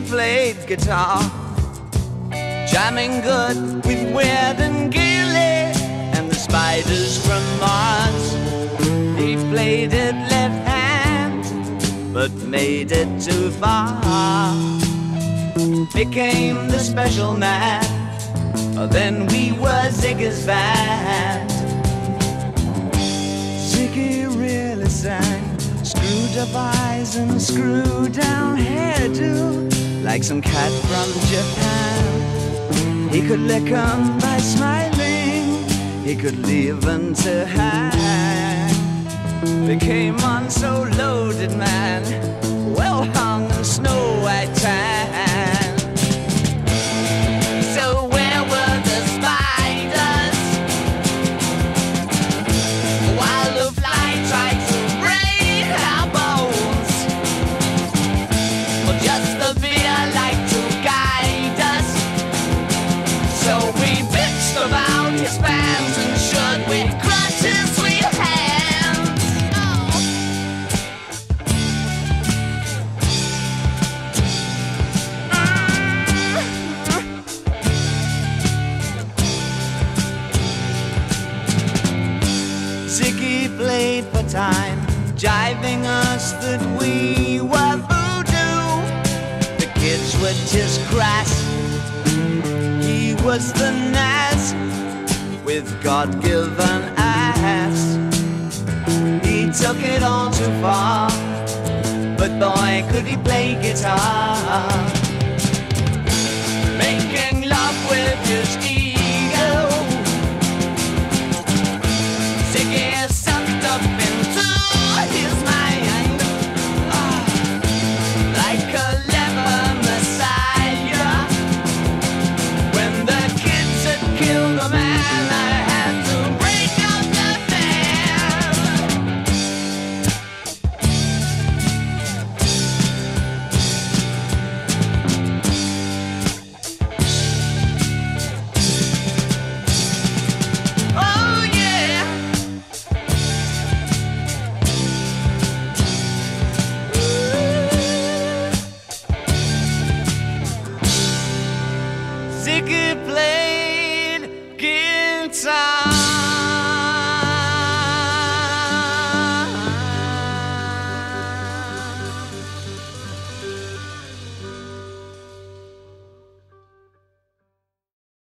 played guitar, jamming good with Weird and Gilly and the Spiders from Mars. He played it left hand, but made it too far. Became the special man, then we were Ziggy's band. Ziggy really sang, screwed up eyes and screwed down hairdo, like some cat from Japan. He could lick 'em by smiling, he could leave 'em to hang. Became on so loaded man, well hung in snow white tan. So where were the spiders while the fly tried to break our bones? Well, just the beer like to guide us. So we bitched about his fans and should we crush his sweet hands. Oh. Ziggy played for time, jiving us that we were voodoo. The kids were just crass, he was the Nas with God-given ass. He took it all too far, but boy could he play guitar. Making love with his ego, Ziggy sucked up into his mind, like a leper messiah. When the kids had killed a man, I had to break up the band. Oh yeah. Ziggy played guitar.